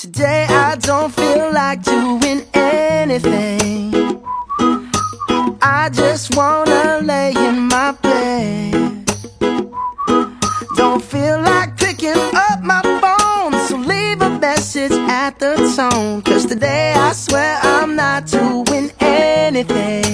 Today I don't feel like doing anything. I just wanna lay in my bed. Don't feel like picking up my phone, so leave a message at the tone. 'Cause today I swear I'm not doing anything.